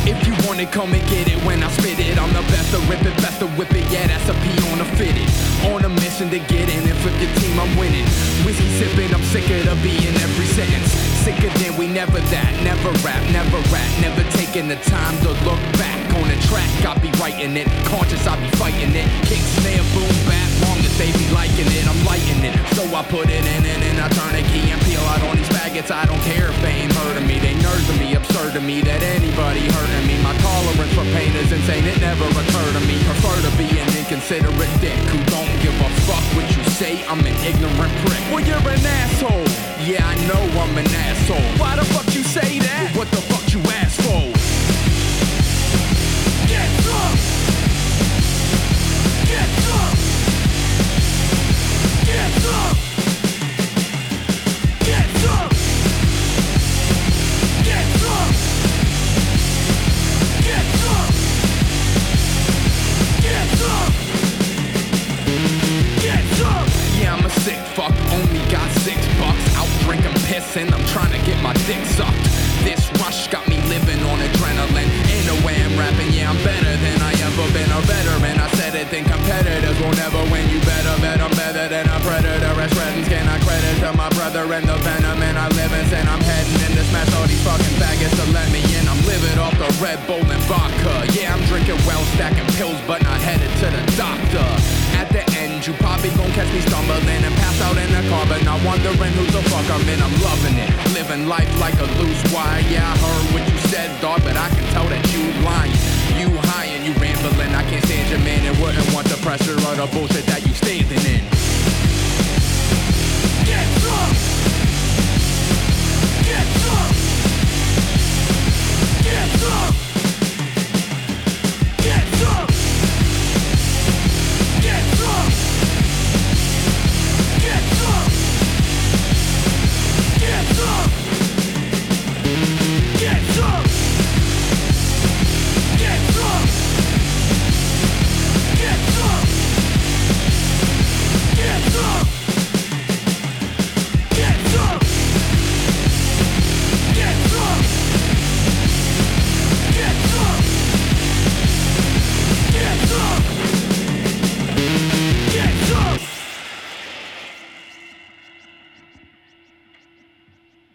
If you want it, come and get it when I spit it. I'm the best to rip it, best to whip it. Yeah, that's a P on the fitted. On a mission to get in and flip your team, I'm winning. Whiskey sipping, I'm sick of the being every sentence. Sicker than we never that. Never rap, never rat. Never taking the time to look back on the track. I be writing it, conscious I be fighting it. Kick, snare, boom, bap, long as they be liking it. I'm lighting it, so I put it in and I turn a key and peel out on these faggots. I don't care if they ain't heard of me. They nerves of me, absurd to me that anybody hurting me. My tolerance for pain is insane, it never occurred to me. Prefer to be an inconsiderate dick who don't give a fuck what you say. I'm an ignorant prick. Well, you're an asshole. Yeah, I know I'm an asshole. Why the fuck you say that? Well, what the fuck you ask for? Get drunk! Get drunk! Get drunk! Get drunk! Get drunk! Get drunk! Get drunk! Get drunk! Yeah, I'm a sick fuck, only got $6. Out drinking piss and I'm trying to get my dick sucked. This rush got me living on adrenaline. In a way I'm rapping, yeah, I'm better than I ever been. A veteran, I said it, then competitors will never win. You better bet I'm better than a predator. As Reddins can I credit to my brother and the venom. And I live in sin, I'm heading in to smash all these fucking faggots to let me in. I'm living off the Red Bull and vodka. Yeah, I'm drinking well, stacking pills, but not headed to the doctor. At the end, you probably gon' catch me stumbling and pass out in the car, but not wondering who the fuck I'm in. I'm loving it, living life like a loose wire. Yeah, I heard what you said, dog, but I can tell that you lying. You high and you rambling. I can't stand your man and wouldn't want the pressure or the bullshit